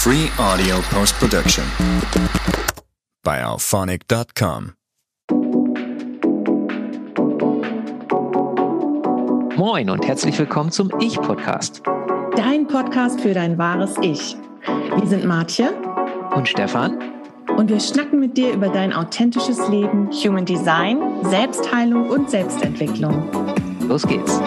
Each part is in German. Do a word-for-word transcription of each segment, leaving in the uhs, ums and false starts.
Free audio post-production by alphonic dot com. Moin und herzlich willkommen zum Ich-Podcast. Dein Podcast für dein wahres Ich. Wir sind Martje Und Stefan. Und wir schnacken mit dir über dein authentisches Leben, Human Design, Selbstheilung und Selbstentwicklung. Los geht's.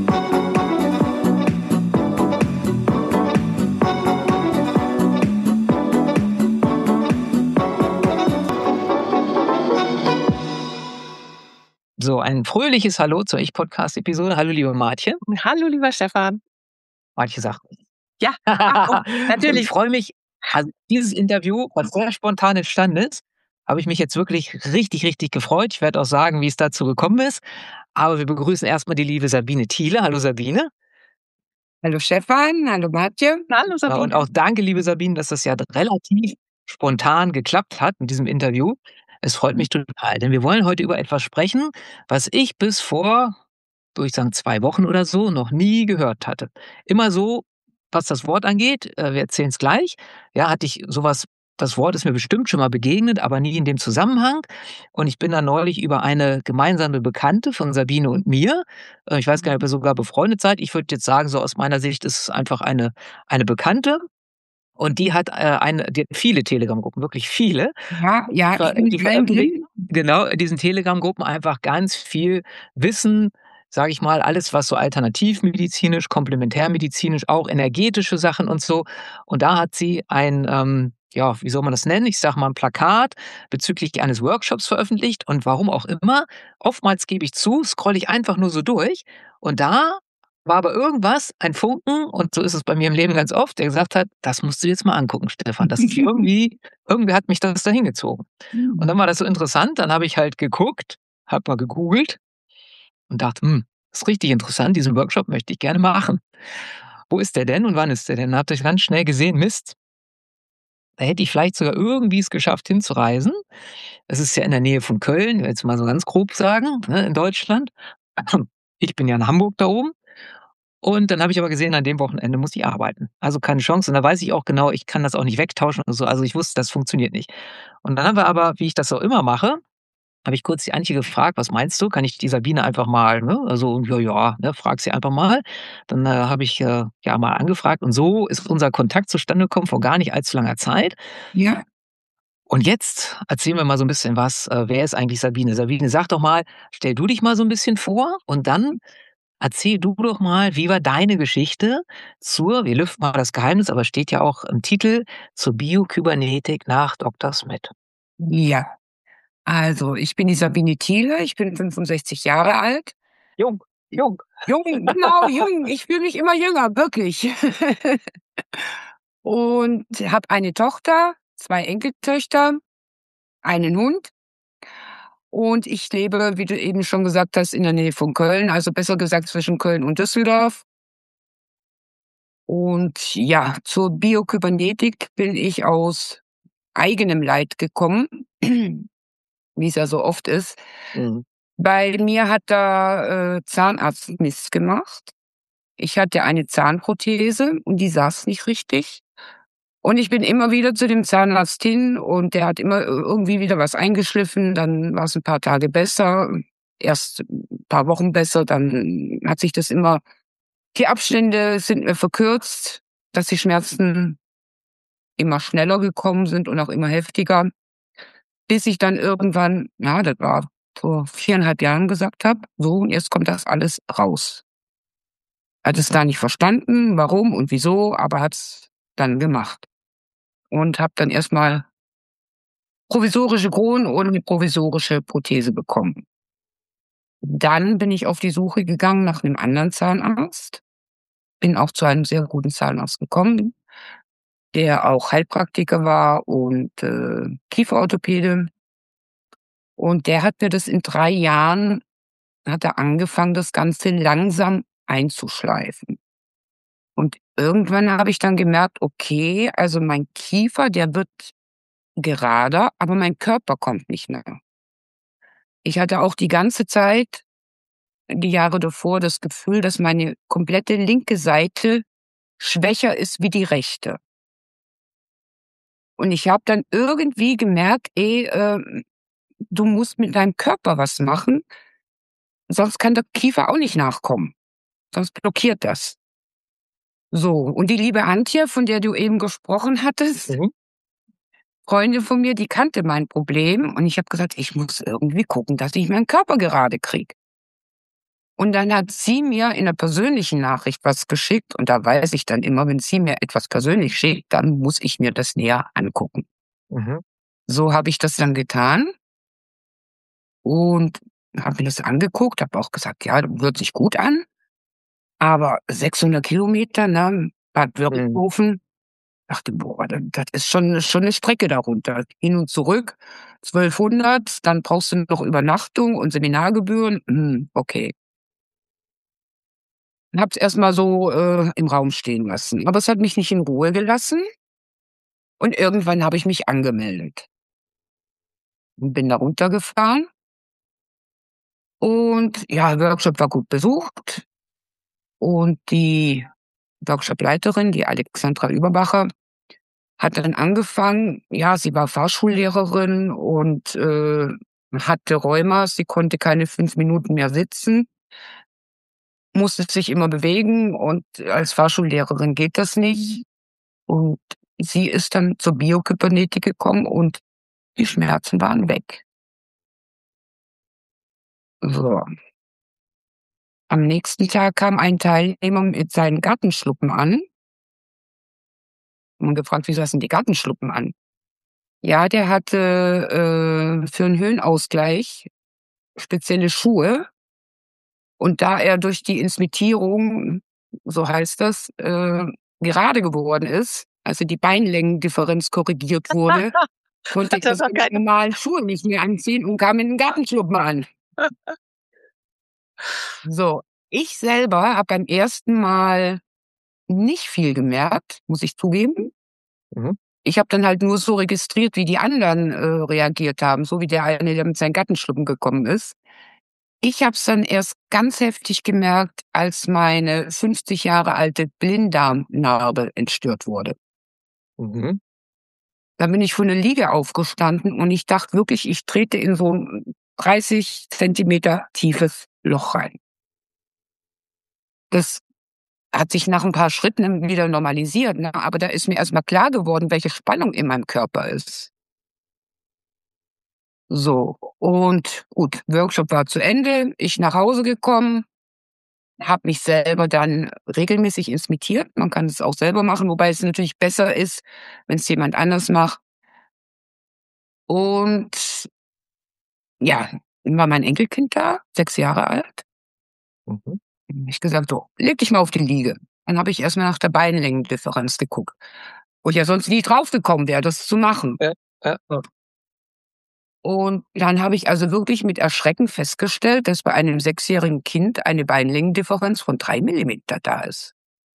So, ein fröhliches Hallo zur Ich-Podcast-Episode. Hallo, liebe Martje. Hallo, lieber Stefan. Martje sagt. Ja, natürlich. Ich freue mich, also dieses Interview, was sehr spontan entstanden ist, habe ich mich jetzt wirklich richtig, richtig gefreut. Ich werde auch sagen, wie es dazu gekommen ist. Aber wir begrüßen erstmal die liebe Sabine Thiele. Hallo, Sabine. Hallo Stefan, hallo Martje. Hallo, Sabine. Und auch danke, liebe Sabine, dass das ja relativ spontan geklappt hat mit diesem Interview. Es freut mich total, denn wir wollen heute über etwas sprechen, was ich bis vor, würde ich sagen, zwei Wochen oder so noch nie gehört hatte. Immer so, was das Wort angeht, wir erzählen es gleich, ja, hatte ich sowas, das Wort ist mir bestimmt schon mal begegnet, aber nie in dem Zusammenhang. Und ich bin dann neulich über eine gemeinsame Bekannte von Sabine und mir, ich weiß gar nicht, ob ihr sogar befreundet seid, ich würde jetzt sagen, so aus meiner Sicht ist es einfach eine, eine Bekannte. Und die hat äh, eine, die hat viele Telegram-Gruppen, wirklich viele. Ja, ja, ich bin die veröffentlicht. Genau, in diesen Telegram-Gruppen einfach ganz viel Wissen, sage ich mal, alles, was so alternativmedizinisch, komplementärmedizinisch, auch energetische Sachen und so. Und da hat sie ein, ähm, ja, wie soll man das nennen? Ich sage mal ein Plakat bezüglich eines Workshops veröffentlicht. Und warum auch immer, oftmals gebe ich zu, scrolle ich einfach nur so durch. Und da war aber irgendwas, ein Funken, und so ist es bei mir im Leben ganz oft, der gesagt hat, das musst du jetzt mal angucken, Stefan. Das ist irgendwie, irgendwie hat mich das da hingezogen. Und dann war das so interessant, dann habe ich halt geguckt, habe mal gegoogelt und dachte, hm, das ist richtig interessant, diesen Workshop möchte ich gerne machen. Wo ist der denn und wann ist der denn? Dann habt ihr ganz schnell gesehen, Mist, da hätte ich vielleicht sogar irgendwie es geschafft hinzureisen. Es ist ja in der Nähe von Köln, jetzt mal so ganz grob sagen, ne, in Deutschland. Ich bin ja in Hamburg da oben. Und dann habe ich aber gesehen, an dem Wochenende muss ich arbeiten. Also keine Chance. Und da weiß ich auch genau, ich kann das auch nicht wegtauschen und so. Also ich wusste, das funktioniert nicht. Und dann haben wir aber, wie ich das auch immer mache, habe ich kurz die Antje gefragt, was meinst du? Kann ich die Sabine einfach mal, ne? Also, ja, ja, ne, frag sie einfach mal. Dann äh, habe ich äh, ja mal angefragt und so ist unser Kontakt zustande gekommen vor gar nicht allzu langer Zeit. Ja. Und jetzt erzählen wir mal so ein bisschen was. Äh, wer ist eigentlich Sabine? Sabine, sag doch mal, stell du dich mal so ein bisschen vor und dann erzähl du doch mal, wie war deine Geschichte zur, wir lüften mal das Geheimnis, aber steht ja auch im Titel, zur Biokybernetik nach Doktor Smith. Ja. Also, ich bin die Sabine Thiele, ich bin fünfundsechzig Jahre alt. Jung, jung. Jung, genau, jung. Ich fühle mich immer jünger, wirklich. Und habe eine Tochter, zwei Enkeltöchter, einen Hund. Und ich lebe, wie du eben schon gesagt hast, in der Nähe von Köln, also besser gesagt zwischen Köln und Düsseldorf. Und ja, zur Biokybernetik bin ich aus eigenem Leid gekommen, wie es ja so oft ist. Mhm. Bei mir hat der äh, Zahnarzt Mist gemacht. Ich hatte eine Zahnprothese und die saß nicht richtig. Und ich bin immer wieder zu dem Zahnarzt hin und der hat immer irgendwie wieder was eingeschliffen. Dann war es ein paar Tage besser, erst ein paar Wochen besser. Dann hat sich das immer, die Abstände sind mir verkürzt, dass die Schmerzen immer schneller gekommen sind und auch immer heftiger. Bis ich dann irgendwann, ja, das war vor viereinhalb Jahren gesagt habe, so, und jetzt kommt das alles raus. Hat es da nicht verstanden, warum und wieso, aber hat's dann gemacht. Und habe dann erstmal provisorische Kronen und eine provisorische Prothese bekommen. Dann bin ich auf die Suche gegangen nach einem anderen Zahnarzt. Bin auch zu einem sehr guten Zahnarzt gekommen, der auch Heilpraktiker war und äh, Kieferorthopäde. Und der hat mir das in drei Jahren, hat er angefangen, das Ganze langsam einzuschleifen. Und irgendwann habe ich dann gemerkt, okay, also mein Kiefer, der wird gerader, aber mein Körper kommt nicht mehr. Ich hatte auch die ganze Zeit, die Jahre davor, das Gefühl, dass meine komplette linke Seite schwächer ist wie die rechte. Und ich habe dann irgendwie gemerkt, ey, äh, du musst mit deinem Körper was machen, sonst kann der Kiefer auch nicht nachkommen. Sonst blockiert das. So, und die liebe Antje, von der du eben gesprochen hattest, Mhm. Freundin von mir, die kannte mein Problem. Und ich habe gesagt, ich muss irgendwie gucken, dass ich meinen Körper gerade kriege. Und dann hat sie mir in einer persönlichen Nachricht was geschickt. Und da weiß ich dann immer, wenn sie mir etwas persönlich schickt, dann muss ich mir das näher angucken. Mhm. So habe ich das dann getan und habe mir das angeguckt, habe auch gesagt, ja, hört sich gut an. Aber sechshundert Kilometer, ne, Bad Mhm. Wörishofen, dachte, boah, das, das ist schon, schon eine Strecke darunter. Hin und zurück, zwölfhundert, dann brauchst du noch Übernachtung und Seminargebühren. Hm, okay. Und hab's erstmal so äh, im Raum stehen lassen. Aber es hat mich nicht in Ruhe gelassen. Und irgendwann habe ich mich angemeldet und bin da runtergefahren. Und ja, Workshop war gut besucht. Und die Workshopleiterin, die Alexandra Überbacher, hat dann angefangen, ja, sie war Fahrschullehrerin und äh, hatte Rheuma, sie konnte keine fünf Minuten mehr sitzen, musste sich immer bewegen und als Fahrschullehrerin geht das nicht. Und sie ist dann zur Biokybernetik gekommen und die Schmerzen waren weg. So. Am nächsten Tag kam ein Teilnehmer mit seinen Gartenschluppen an. Und gefragt, wieso hast du denn die Gartenschluppen an? Ja, der hatte äh, für einen Höhenausgleich spezielle Schuhe. Und da er durch die Insmittierung, so heißt das, äh, gerade geworden ist, also die Beinlängendifferenz korrigiert wurde, konnte Hat er er doch seine keine- normalen Schuhe nicht mehr anziehen und kam in den Gartenschluppen an. So, ich selber habe beim ersten Mal nicht viel gemerkt, muss ich zugeben. Mhm. Ich habe dann halt nur so registriert, wie die anderen äh, reagiert haben, so wie der eine, der mit seinen Gartenschluppen gekommen ist. Ich habe es dann erst ganz heftig gemerkt, als meine fünfzig Jahre alte Blinddarmnarbe entstört wurde. Mhm. Da bin ich von der Liege aufgestanden und ich dachte wirklich, ich trete in so ein dreißig Zentimeter tiefes Loch rein. Das hat sich nach ein paar Schritten wieder normalisiert, ne? Aber da ist mir erstmal klar geworden, welche Spannung in meinem Körper ist. So, und gut, Workshop war zu Ende, ich nach Hause gekommen, habe mich selber dann regelmäßig insmittiert. Man kann es auch selber machen, wobei es natürlich besser ist, wenn es jemand anders macht. Und ja, dann war mein Enkelkind da, sechs Jahre alt. Mhm. Dann hab ich gesagt, so, leg dich mal auf die Liege. Dann habe ich erstmal nach der Beinlängendifferenz geguckt, wo ich ja sonst nie draufgekommen wäre, das zu machen. Ja, ja. Und dann habe ich also wirklich mit Erschrecken festgestellt, dass bei einem sechsjährigen Kind eine Beinlängendifferenz von drei Millimeter da ist.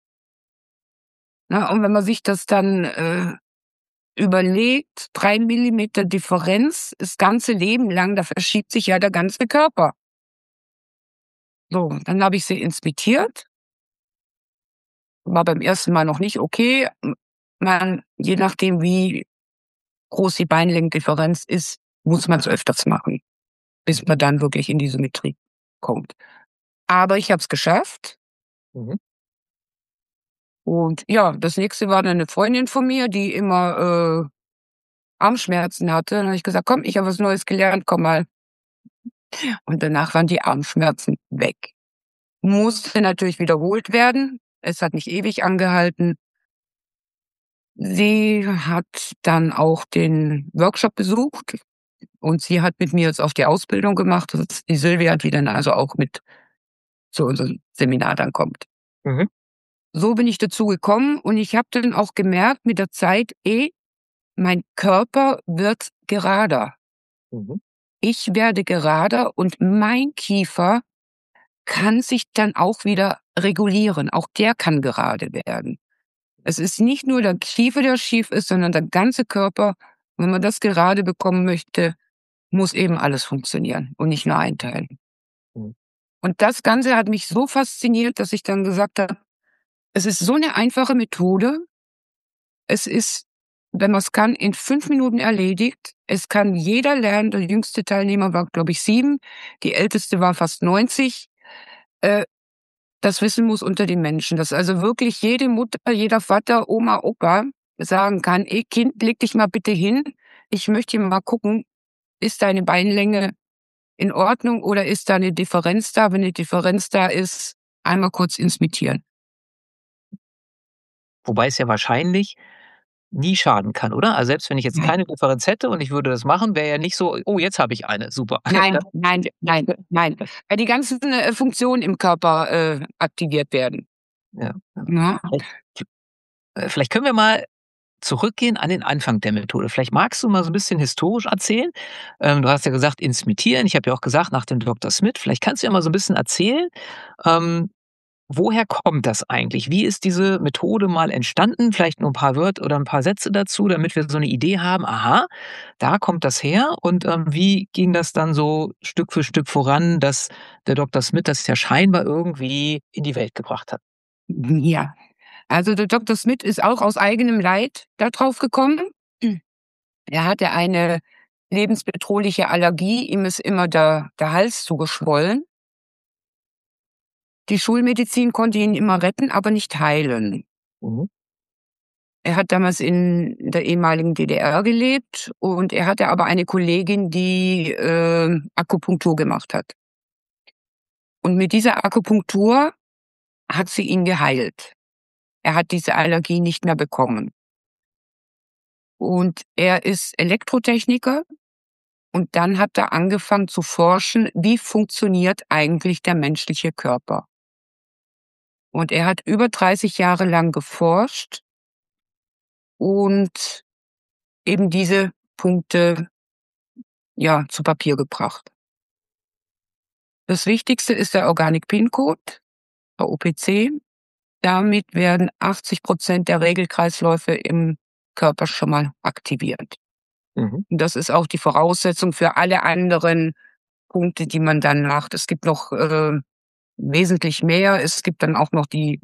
Na, und wenn man sich das dann äh, überlegt, drei Millimeter Differenz, das ganze Leben lang, da verschiebt sich ja der ganze Körper. So, dann habe ich sie inspiziert. War beim ersten Mal noch nicht okay. Man, je nachdem, wie groß die Beinlängendifferenz ist, muss man es öfters machen, bis man dann wirklich in die Symmetrie kommt. Aber ich habe es geschafft. Mhm. Und ja, das nächste war dann eine Freundin von mir, die immer äh, Armschmerzen hatte. Dann habe ich gesagt, komm, ich habe was Neues gelernt, komm mal. Und danach waren die Armschmerzen weg. Musste natürlich wiederholt werden. Es hat nicht ewig angehalten. Sie hat dann auch den Workshop besucht und sie hat mit mir jetzt auch die Ausbildung gemacht. Das ist die Silvia, die dann also auch mit zu unserem Seminar dann kommt. Mhm. So bin ich dazu gekommen und ich habe dann auch gemerkt mit der Zeit, eh, mein Körper wird gerader. Mhm. Ich werde gerader und mein Kiefer kann sich dann auch wieder regulieren. Auch der kann gerade werden. Es ist nicht nur der Kiefer, der schief ist, sondern der ganze Körper. Wenn man das gerade bekommen möchte, muss eben alles funktionieren und nicht nur ein Teil. Mhm. Und das Ganze hat mich so fasziniert, dass ich dann gesagt habe, es ist so eine einfache Methode. Es ist wenn man es kann, in fünf Minuten erledigt. Es kann jeder lernen. Der jüngste Teilnehmer war, glaube ich, sieben. Die älteste war fast neunzig. Äh, das Wissen muss unter den Menschen. Dass also wirklich jede Mutter, jeder Vater, Oma, Opa sagen kann, ey Kind, leg dich mal bitte hin. Ich möchte mal gucken, ist deine Beinlänge in Ordnung oder ist da eine Differenz da? Wenn eine Differenz da ist, einmal kurz inspizieren. Wobei es ja wahrscheinlich nie schaden kann, oder? Also selbst wenn ich jetzt Nein. keine Differenz hätte und ich würde das machen, wäre ja nicht so, oh, jetzt habe ich eine, super. Nein, nein, nein, nein. Weil die ganzen äh, Funktionen im Körper äh, aktiviert werden. Ja. Ja. Vielleicht, äh, vielleicht können wir mal zurückgehen an den Anfang der Methode. Vielleicht magst du mal so ein bisschen historisch erzählen. Ähm, du hast ja gesagt, Insmitieren. Ich habe ja auch gesagt, nach dem Doktor Smith. Vielleicht kannst du ja mal so ein bisschen erzählen, ähm, woher kommt das eigentlich? Wie ist diese Methode mal entstanden? Vielleicht nur ein paar Wörter oder ein paar Sätze dazu, damit wir so eine Idee haben, aha, da kommt das her. Und ähm, wie ging das dann so Stück für Stück voran, dass der Doktor Smith das ja scheinbar irgendwie in die Welt gebracht hat? Ja. Also der Doktor Smith ist auch aus eigenem Leid da drauf gekommen. Er hatte eine lebensbedrohliche Allergie, ihm ist immer der, der Hals zugeschwollen. Die Schulmedizin konnte ihn immer retten, aber nicht heilen. Mhm. Er hat damals in der ehemaligen D D R gelebt und er hatte aber eine Kollegin, die äh, Akupunktur gemacht hat. Und mit dieser Akupunktur hat sie ihn geheilt. Er hat diese Allergie nicht mehr bekommen. Und er ist Elektrotechniker und dann hat er angefangen zu forschen, wie funktioniert eigentlich der menschliche Körper. Und er hat über dreißig Jahre lang geforscht und eben diese Punkte ja zu Papier gebracht. Das Wichtigste ist der Organic Pin Code, der O P C. Damit werden achtzig Prozent der Regelkreisläufe im Körper schon mal aktiviert. Mhm. Und das ist auch die Voraussetzung für alle anderen Punkte, die man dann macht. Es gibt noch äh, wesentlich mehr. Es gibt dann auch noch die,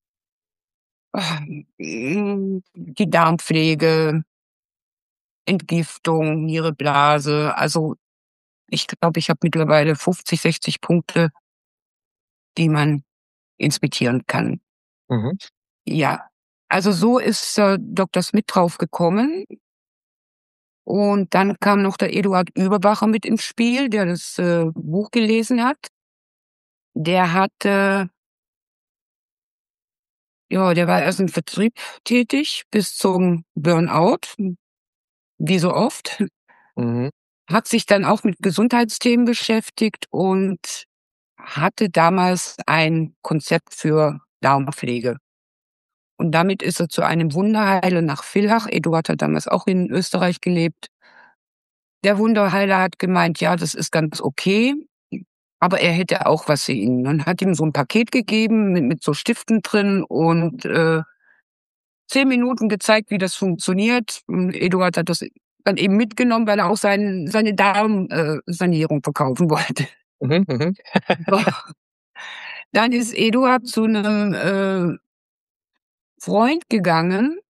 äh, die Darmpflege, Entgiftung, Niere, Blase. Also ich glaube, ich habe mittlerweile fünfzig, sechzig Punkte, die man inspizieren kann. Mhm. Ja, also so ist äh, Doktor Smith drauf gekommen. Und dann kam noch der Eduard Überbacher mit ins Spiel, der das äh, Buch gelesen hat. Der hatte, ja, der war erst im Vertrieb tätig bis zum Burnout, wie so oft. Mhm. Hat sich dann auch mit Gesundheitsthemen beschäftigt und hatte damals ein Konzept für Darmpflege. Und damit ist er zu einem Wunderheiler nach Villach. Eduard hat damals auch in Österreich gelebt. Der Wunderheiler hat gemeint, ja, das ist ganz okay, aber er hätte auch was für ihn. Und hat ihm so ein Paket gegeben mit, mit so Stiften drin und äh, zehn Minuten gezeigt, wie das funktioniert. Und Eduard hat das dann eben mitgenommen, weil er auch sein, seine Darmsanierung äh, verkaufen wollte. Mhm. Mhm. So. Dann ist Eduard zu einem äh, Freund gegangen,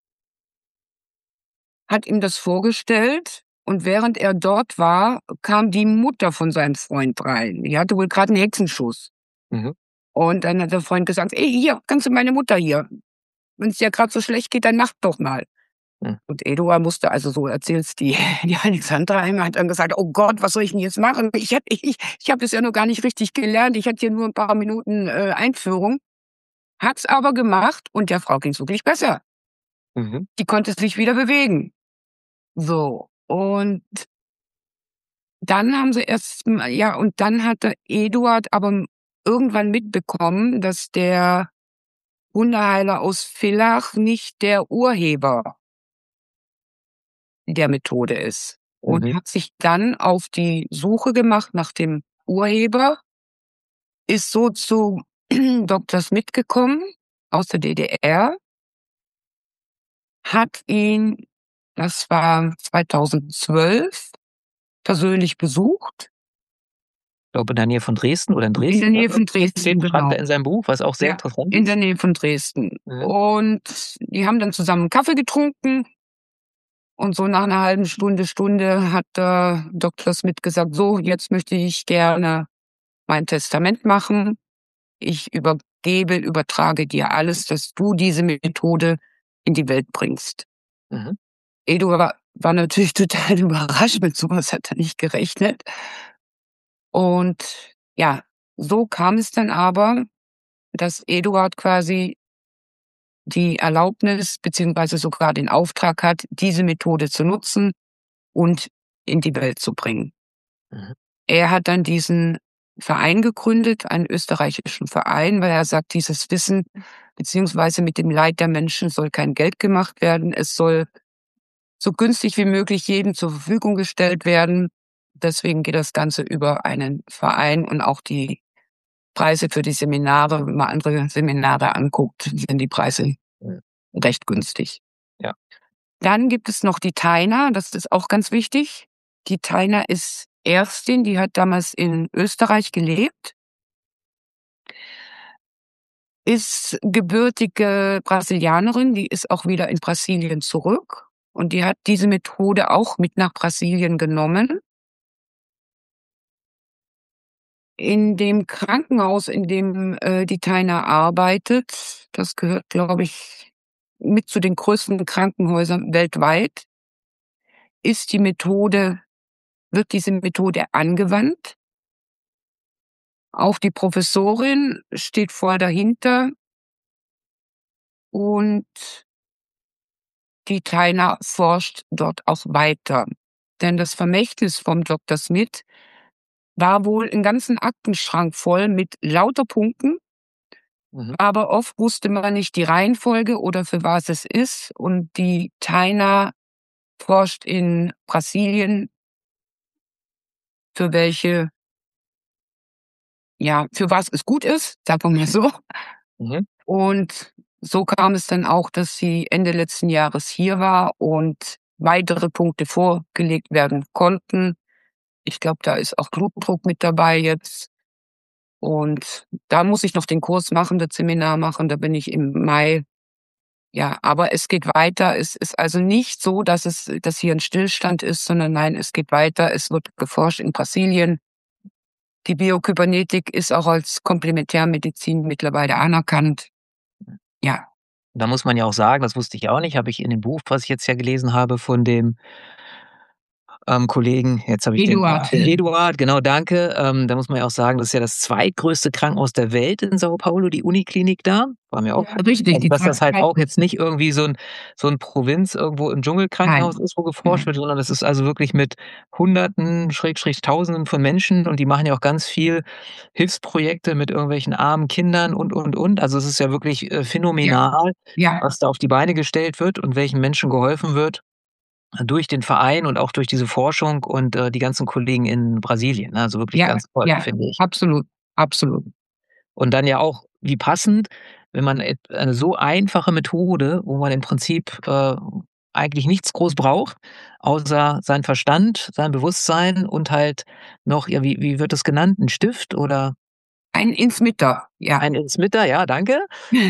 hat ihm das vorgestellt und während er dort war, kam die Mutter von seinem Freund rein. Die hatte wohl gerade einen Hexenschuss. Mhm. Und dann hat der Freund gesagt, ey, hier, kannst du meine Mutter hier. Wenn es dir gerade so schlecht geht, dann mach doch mal. Mhm. Und Eduard musste, also so erzählt's die, die Alexandra einmal, hat dann gesagt, oh Gott, was soll ich denn jetzt machen? Ich hab, ich, ich hab das ja noch gar nicht richtig gelernt. Ich hatte hier nur ein paar Minuten äh, Einführung. Hat's aber gemacht und der Frau ging's wirklich besser. Mhm. Die konnte sich wieder bewegen. So, und dann haben sie erst, ja, und dann hat der Eduard aber irgendwann mitbekommen, dass der Wunderheiler aus Villach nicht der Urheber der Methode ist. Und Mhm. hat sich dann auf die Suche gemacht nach dem Urheber, ist so zu Doktor Smith gekommen aus der D D R, hat ihn, das war zweitausendzwölf, persönlich besucht. Ich glaube, in der Nähe von Dresden oder in Dresden. In der Nähe von Dresden, Steht, genau. schreibt er in seinem Buch, was auch sehr Ja, interessant in ist. der Nähe von Dresden. Mhm. Und die haben dann zusammen Kaffee getrunken Und so nach einer halben Stunde, Stunde hat der Doktor Smith gesagt, so, jetzt möchte ich gerne mein Testament machen. Ich übergebe, übertrage dir alles, dass du diese Methode in die Welt bringst. Mhm. Eduard war, war natürlich total überrascht, mit sowas hat er nicht gerechnet. Und ja, so kam es dann aber, dass Eduard quasi die Erlaubnis beziehungsweise sogar den Auftrag hat, diese Methode zu nutzen und in die Welt zu bringen. Mhm. Er hat dann diesen Verein gegründet, einen österreichischen Verein, weil er sagt, dieses Wissen beziehungsweise mit dem Leid der Menschen soll kein Geld gemacht werden. Es soll so günstig wie möglich jedem zur Verfügung gestellt werden. Deswegen geht das Ganze über einen Verein und auch die Preise für die Seminare, wenn man andere Seminare anguckt, sind die Preise Ja. recht günstig. Ja. Dann gibt es noch die Taina, das ist auch ganz wichtig. Die Taina ist Ärztin, die hat damals in Österreich gelebt, ist gebürtige Brasilianerin, die ist auch wieder in Brasilien zurück und die hat diese Methode auch mit nach Brasilien genommen. In dem Krankenhaus, in dem äh, die Taina arbeitet, das gehört, glaube ich, mit zu den größten Krankenhäusern weltweit, ist die Methode, wird diese Methode angewandt. Auch die Professorin steht voll dahinter und die Taina forscht dort auch weiter. Denn das Vermächtnis vom Doktor Smith war wohl einen ganzen Aktenschrank voll mit lauter Punkten, Mhm. aber oft wusste man nicht die Reihenfolge oder für was es ist. Und die Taina forscht in Brasilien, für welche, ja, für was es gut ist, sagen wir mal so. Mhm. Und so kam es dann auch, dass sie Ende letzten Jahres hier war und weitere Punkte vorgelegt werden konnten. Ich glaube, da ist auch Blutdruck mit dabei jetzt. Und da muss ich noch den Kurs machen, das Seminar machen, da bin ich im Mai. Ja, aber es geht weiter. Es ist also nicht so, dass es, dass hier ein Stillstand ist, sondern nein, es geht weiter. Es wird geforscht in Brasilien. Die Biokybernetik ist auch als Komplementärmedizin mittlerweile anerkannt. Ja. Da muss man ja auch sagen, das wusste ich auch nicht, habe ich in dem Buch, was ich jetzt ja gelesen habe, von dem ähm, Kollegen, jetzt habe ich Eduard. den, den Eduard, genau, danke. Ähm, da muss man ja auch sagen, das ist ja das zweitgrößte Krankenhaus der Welt in Sao Paulo, die Uniklinik da. War mir auch, Ja, richtig. also, dass das halt auch jetzt nicht irgendwie so ein, so ein Provinz irgendwo im Dschungelkrankenhaus Nein. ist, wo geforscht Nein. wird, sondern das ist also wirklich mit Hunderten, Schrägstrich Tausenden von Menschen und die machen ja auch ganz viel Hilfsprojekte mit irgendwelchen armen Kindern und, und, und. Also es ist ja wirklich äh, phänomenal, Ja. was da auf die Beine gestellt wird und welchen Menschen geholfen wird durch den Verein und auch durch diese Forschung und äh, die ganzen Kollegen in Brasilien. Ne? Also wirklich Ja, ganz toll, ja, finde ich. absolut, absolut. Und dann ja auch, wie passend, wenn man et- eine so einfache Methode, wo man im Prinzip äh, eigentlich nichts groß braucht, außer sein Verstand, sein Bewusstsein und halt noch, ja, wie, wie wird das genannt? Ein Stift oder Ein Insmitter, ja. ein Insmitter? Ja, danke.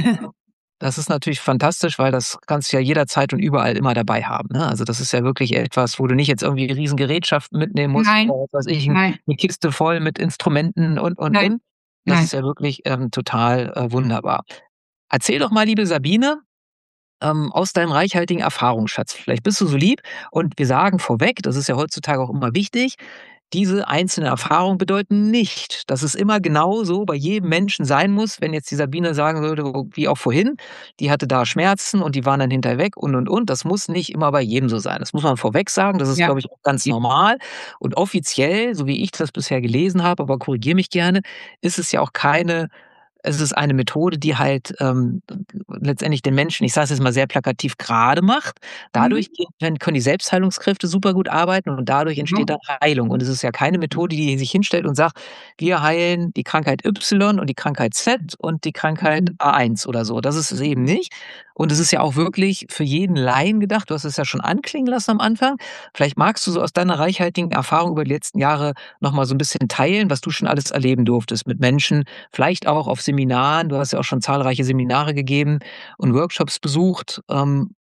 Das ist natürlich fantastisch, weil das kannst du ja jederzeit und überall immer dabei haben. Ne? Also das ist ja wirklich etwas, wo du nicht jetzt irgendwie riesen Gerätschaften mitnehmen musst, Nein, oder was weiß ich, ein- nein, eine Kiste voll mit Instrumenten und, und, nein, und. Das nein. ist ja wirklich ähm, total äh, wunderbar. Erzähl doch mal, liebe Sabine, ähm, aus deinem reichhaltigen Erfahrungsschatz. Vielleicht bist du so lieb und wir sagen vorweg, das ist ja heutzutage auch immer wichtig, diese einzelnen Erfahrungen bedeuten nicht, dass es immer genau so bei jedem Menschen sein muss, wenn jetzt die Sabine sagen würde, wie auch vorhin, die hatte da Schmerzen und die waren dann hinterher weg und, und, und. Das muss nicht immer bei jedem so sein. Das muss man vorweg sagen. Das ist, Ja. glaube ich, auch ganz normal. Und offiziell, so wie ich das bisher gelesen habe, aber korrigiere mich gerne, ist es ja auch keine es ist eine Methode, die halt ähm, letztendlich den Menschen, ich sage es jetzt mal sehr plakativ, gerade macht. Dadurch Mhm. gehen- können die Selbstheilungskräfte super gut arbeiten und dadurch entsteht Ja. dann Heilung. Und es ist ja keine Methode, die sich hinstellt und sagt, wir heilen die Krankheit Y und die Krankheit Z und die Krankheit Mhm. A eins oder so. Das ist es eben nicht. Und es ist ja auch wirklich für jeden Laien gedacht. Du hast es ja schon anklingen lassen am Anfang. Vielleicht magst du so aus deiner reichhaltigen Erfahrung über die letzten Jahre nochmal so ein bisschen teilen, was du schon alles erleben durftest mit Menschen, vielleicht auch auf Seminaren. Du hast ja auch schon zahlreiche Seminare gegeben und Workshops besucht. Ähm,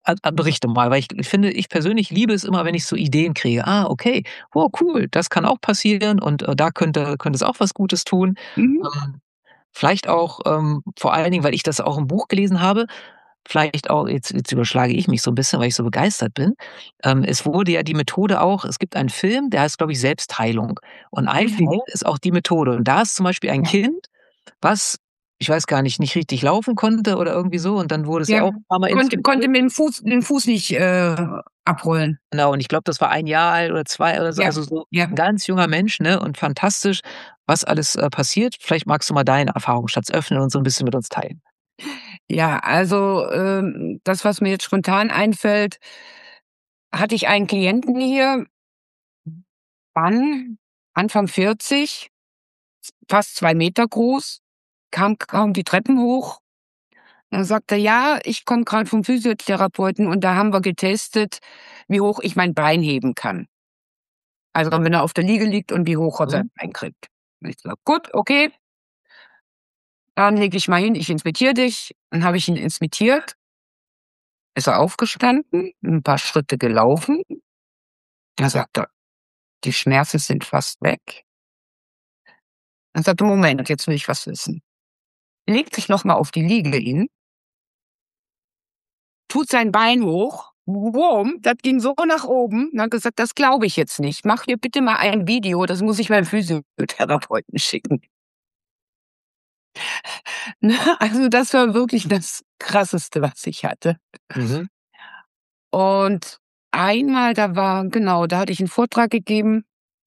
äh, äh, berichte mal, weil ich, ich finde, ich persönlich liebe es immer, wenn ich so Ideen kriege. Ah, okay, oh cool, das kann auch passieren und äh, da könnte, könnte es auch was Gutes tun. Mhm. Ähm, vielleicht auch, ähm, vor allen Dingen, weil ich das auch im Buch gelesen habe, vielleicht auch, jetzt, jetzt überschlage ich mich so ein bisschen, weil ich so begeistert bin. Ähm, es wurde ja die Methode auch, es gibt einen Film, der heißt, glaube ich, Selbstheilung. Und ein Mhm. Teil ist auch die Methode. Und da ist zum Beispiel ein Ja. Kind, was, ich weiß gar nicht, nicht richtig laufen konnte oder irgendwie so. Und dann wurde es ja Ja, auch ein paar Mal konnte, instruiert. konnte mit dem Fuß, den Fuß nicht äh, abrollen. Genau, und ich glaube, das war ein Jahr alt oder zwei oder so, Ja, also so ja. ein ganz junger Mensch, ne? Und fantastisch, was alles äh, passiert. Vielleicht magst du mal deine Erfahrungsschatz öffnen und so ein bisschen mit uns teilen. Ja, also ähm, das, was mir jetzt spontan einfällt, hatte ich einen Klienten hier, Mann, Anfang vierzig, fast zwei Meter groß, kam kaum die Treppen hoch. Dann sagte er, ja, ich komme gerade vom Physiotherapeuten und da haben wir getestet, wie hoch ich mein Bein heben kann. Also wenn er auf der Liege liegt und wie hoch er sein Mhm. Bein kriegt. Und ich sag, gut, okay, dann leg ich mal hin, ich inspiziere dich. Dann habe ich ihn inspiziert. Ist er aufgestanden, ein paar Schritte gelaufen. Dann sagt er, die Schmerzen sind fast weg. Dann sagt er, Moment, jetzt will ich was wissen. Legt sich nochmal auf die Liege hin, tut sein Bein hoch, wumm, das ging so nach oben. Dann hat gesagt, das glaube ich jetzt nicht. Mach mir bitte mal ein Video, das muss ich meinem Physiotherapeuten schicken. Ne, also das war wirklich das Krasseste, was ich hatte. Mhm. Und einmal, da war, genau, da hatte ich einen Vortrag gegeben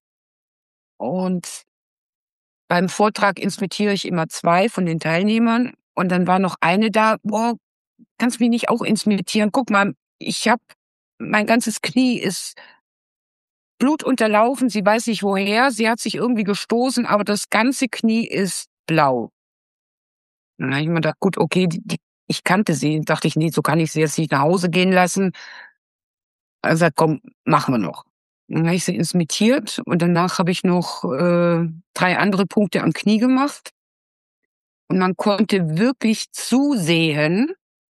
und beim Vortrag inspiziere ich immer zwei von den Teilnehmern und dann war noch eine da, boah, kannst mich nicht auch inspizieren? Guck mal, ich habe, mein ganzes Knie ist blutunterlaufen, sie weiß nicht woher, sie hat sich irgendwie gestoßen, aber das ganze Knie ist blau. Dann habe ich mir gedacht, gut, okay, die, die, ich kannte sie, dachte ich, nee, so kann ich sie jetzt nicht nach Hause gehen lassen. Also gesagt, komm, machen wir noch. Dann habe ich sie inspiziert und danach habe ich noch äh, drei andere Punkte am Knie gemacht. Und man konnte wirklich zusehen,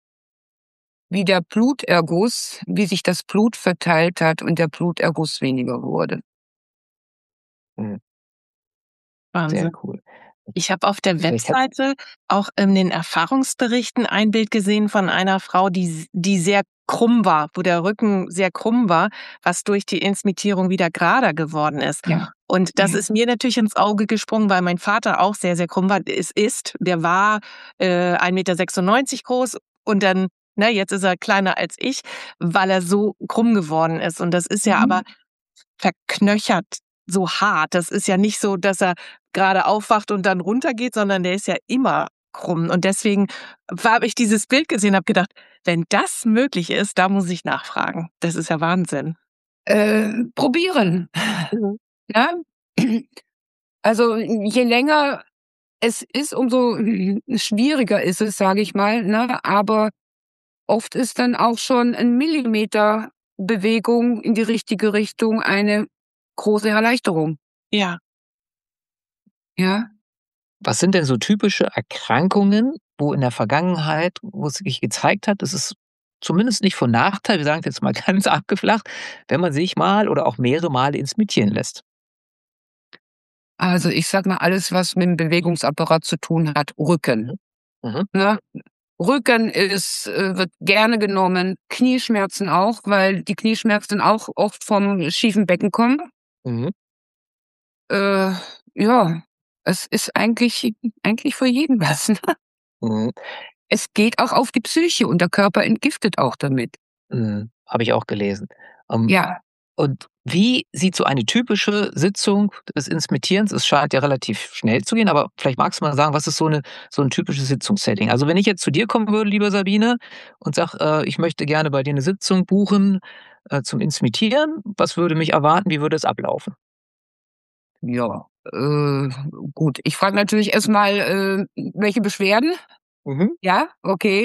wie der Bluterguss, wie sich das Blut verteilt hat und der Bluterguss weniger wurde. Mhm. Sehr Wahnsinn. cool. Ich habe auf der Vielleicht hat- Webseite auch in den Erfahrungsberichten ein Bild gesehen von einer Frau, die, die sehr krumm war, wo der Rücken sehr krumm war, was durch die Inspitzierung wieder gerader geworden ist. Ja. Und das Ja. ist mir natürlich ins Auge gesprungen, weil mein Vater auch sehr, sehr krumm war. Es ist, der war äh, ein Meter sechsundneunzig groß und dann, na, jetzt ist er kleiner als ich, weil er so krumm geworden ist. Und das ist ja Mhm. aber verknöchert so hart. Das ist ja nicht so, dass er gerade aufwacht und dann runtergeht, sondern der ist ja immer krumm. Und deswegen habe ich dieses Bild gesehen, habe gedacht, wenn das möglich ist, da muss ich nachfragen. Das ist ja Wahnsinn. Äh, probieren. Mhm. Ja? Also je länger es ist, umso schwieriger ist es, sage ich mal. Ne? Aber oft ist dann auch schon ein Millimeter Bewegung in die richtige Richtung eine große Erleichterung. Ja. Ja. Was sind denn so typische Erkrankungen, wo in der Vergangenheit, wo es sich gezeigt hat, es ist zumindest nicht von Nachteil, wir sagen es jetzt mal ganz abgeflacht, wenn man sich mal oder auch mehrere Male inspizieren lässt? Also ich sag mal, alles, was mit dem Bewegungsapparat zu tun hat, Rücken. Mhm. Ne? Rücken ist, äh, wird gerne genommen, Knieschmerzen auch, weil die Knieschmerzen auch oft vom schiefen Becken kommen. Mhm. Äh, ja, es ist eigentlich, eigentlich für jeden was. Ne? Mhm. Es geht auch auf die Psyche und der Körper entgiftet auch damit. Mhm. Habe ich auch gelesen. Ähm, Ja, Und wie sieht so eine typische Sitzung des Inspitzierens? Es scheint ja relativ schnell zu gehen, aber vielleicht magst du mal sagen, was ist so eine so ein typisches Sitzungssetting? Also wenn ich jetzt zu dir kommen würde, liebe Sabine, und sag, äh, ich möchte gerne bei dir eine Sitzung buchen äh, zum Inspizieren, was würde mich erwarten? Wie würde es ablaufen? ja, äh, gut. Ich frage natürlich erstmal, äh, welche Beschwerden? Mhm. Ja, okay.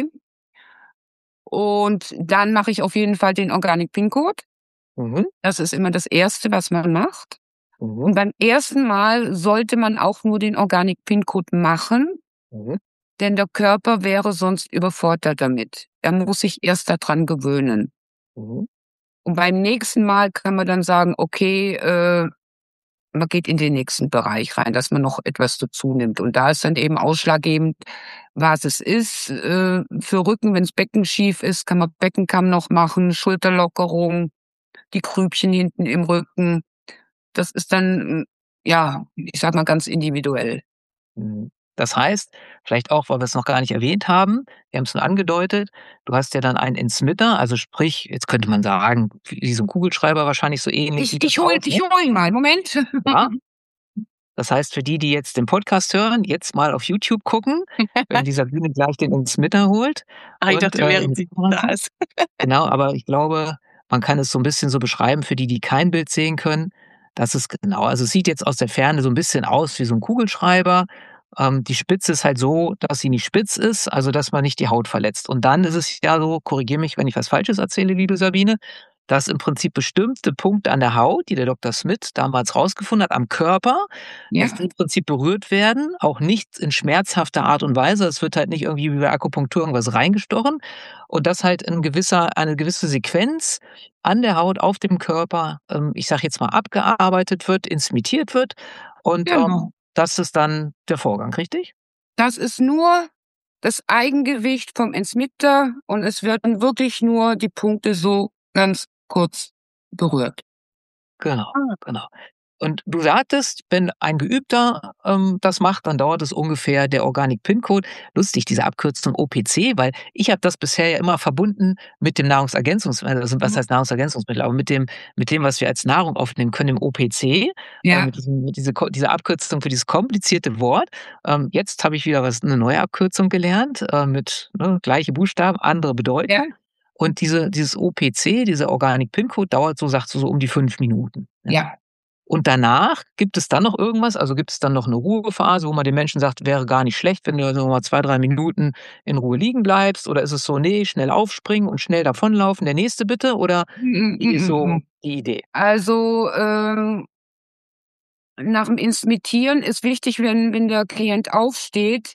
Und dann mache ich auf jeden Fall den Organic Pin Code. Mhm. Das ist immer das Erste, was man macht. Mhm. Und beim ersten Mal sollte man auch nur den Organic Pin Code machen, Mhm. denn der Körper wäre sonst überfordert damit. Er muss sich erst daran gewöhnen. Mhm. Und beim nächsten Mal kann man dann sagen, okay, äh, man geht in den nächsten Bereich rein, dass man noch etwas dazu nimmt. Und da ist dann eben ausschlaggebend, was es ist. Äh, für Rücken, wenn das Becken schief ist, kann man Beckenkamm noch machen, Schulterlockerung, die Grübchen hinten im Rücken. Das ist dann, ja, ich sag mal, ganz individuell. Mhm. Das heißt, vielleicht auch, weil wir es noch gar nicht erwähnt haben, wir haben es nur angedeutet, du hast ja dann einen Entsmitter, also sprich, jetzt könnte man sagen, wie so ein Kugelschreiber wahrscheinlich so ähnlich Ich, sieht ich das hol, aus, ich ne? hol ihn mal, Moment. Ja. Das heißt, für die, die jetzt den Podcast hören, jetzt mal auf YouTube gucken, wenn die Sabine gleich den Entsmitter holt Ah, ich und, dachte, äh, in während die sie Kamera da guckt. ist. Genau, aber ich glaube, man kann es so ein bisschen so beschreiben für die, die kein Bild sehen können. Das ist genau, also es sieht jetzt aus der Ferne so ein bisschen aus wie so ein Kugelschreiber. Ähm, die Spitze ist halt so, dass sie nicht spitz ist, also dass man nicht die Haut verletzt. Und dann ist es ja so, korrigiere mich, wenn ich was Falsches erzähle, liebe Sabine, dass im Prinzip bestimmte Punkte an der Haut, die der Doktor Smith damals rausgefunden hat, am Körper, Ja, dass die im Prinzip berührt werden, auch nicht in schmerzhafter Art und Weise. Es wird halt nicht irgendwie wie bei Akupunktur irgendwas reingestochen. Und dass halt ein gewisser, eine gewisse Sequenz an der Haut, auf dem Körper, ähm, ich sage jetzt mal, abgearbeitet wird, inszeniert wird. Und ähm, genau. das ist dann der Vorgang, richtig? Das ist nur das Eigengewicht vom Entsmitter und es werden wirklich nur die Punkte so ganz kurz berührt. Genau, Ah. genau. Und du sagtest, wenn ein Geübter ähm, das macht, dann dauert es ungefähr der Organic Pin Code. Lustig, diese Abkürzung O P C, weil ich habe das bisher ja immer verbunden mit dem Nahrungsergänzungsmittel, also was Mhm. heißt Nahrungsergänzungsmittel, aber mit dem, mit dem, was wir als Nahrung aufnehmen können, dem O P C, äh, Ja, mit, diesem, mit diese, ko- dieser Abkürzung für dieses komplizierte Wort. Ähm, jetzt habe ich wieder was, eine neue Abkürzung gelernt, äh, mit ne, gleiche Buchstaben, andere ja, Bedeutungen. Und diese, dieses O P C, dieser Organic Pin Code, dauert so, sagst du, so um die fünf Minuten. Ja. ja. Und danach gibt es dann noch irgendwas? Also gibt es dann noch eine Ruhephase, wo man den Menschen sagt, wäre gar nicht schlecht, wenn du so mal zwei, drei Minuten in Ruhe liegen bleibst? Oder ist es so, nee, schnell aufspringen und schnell davonlaufen, der nächste bitte? Oder Mm, wie mm, ist mm, so mm. die Idee? Also ähm, nach dem Instrumentieren ist wichtig, wenn, wenn der Klient aufsteht,